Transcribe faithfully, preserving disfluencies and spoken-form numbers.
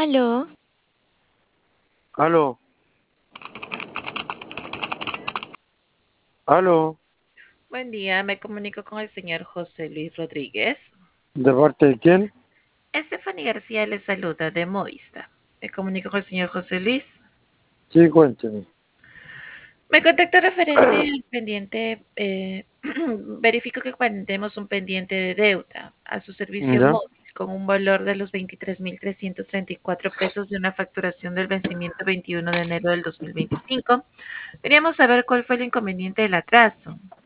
Aló, Aló, aló, Buen día, me comunico con el señor José Luis Rodríguez. ¿de parte de quién? Stephanie García le saluda de Movista. Me comunico con el señor José Luis. Sí, cuénteme. Me contacto referente al pendiente. Eh, verifico que tenemos un pendiente de deuda a su servicio ¿Ya? móvil con un valor de los veintitrés mil trescientos treinta y cuatro pesos de una facturación del vencimiento veintiuno de enero del dos mil veinticinco. Queríamos saber cuál fue el inconveniente del atraso.